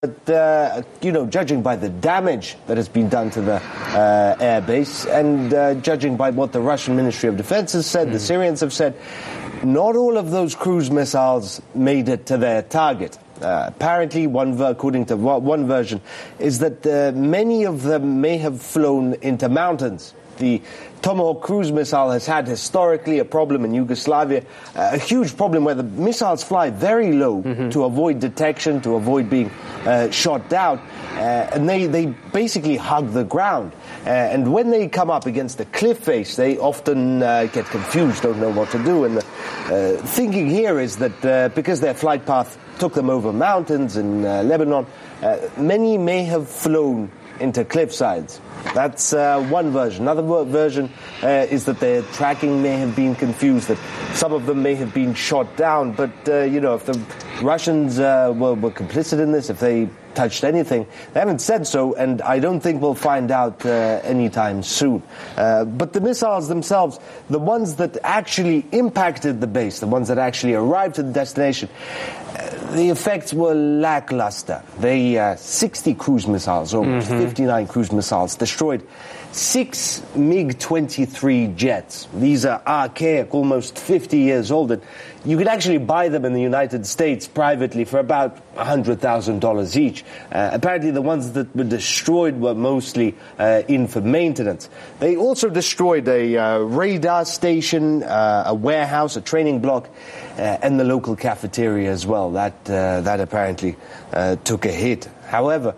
But, judging by the damage that has been done to the airbase and judging by what the Russian Ministry of Defense has said, the Syrians have said, not all of those cruise missiles made it to their target. Apparently, according to one version, is that many of them may have flown into mountains. The Tomahawk cruise missile has had historically a problem in Yugoslavia, a huge problem where the missiles fly very low to avoid detection, to avoid being shot down, and they basically hug the ground. And when they come up against the cliff face, they often get confused, don't know what to do. And the thinking here is that because their flight path took them over mountains in Lebanon, many may have flown into cliff sides. That's one version. Another version is that their tracking may have been confused, that some of them may have been shot down. But, if the Russians were complicit in this, if they touched anything, they haven't said so, and I don't think we'll find out anytime soon. But the missiles themselves, the ones that actually impacted the base, the ones that actually arrived to the destination, the effects were lackluster. 60 cruise missiles, almost 59 cruise missiles, destroyed 6 MiG-23 jets. These are archaic, almost 50 years old, and you could actually buy them in the United States privately for about $100,000 each. Apparently the ones that were destroyed were mostly in for maintenance. They also destroyed a radar station, a warehouse, a training block, and the local cafeteria as well. That apparently took a hit. However,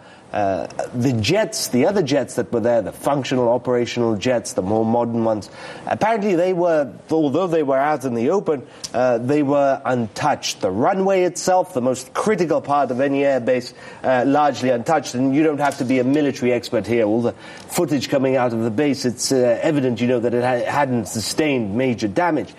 the other jets that were there, the functional operational jets, the more modern ones, apparently although they were out in the open, they were untouched. The runway itself, the most critical part of any airbase, largely untouched. And you don't have to be a military expert here. All the footage coming out of the base, it's evident, that it hadn't sustained major damage.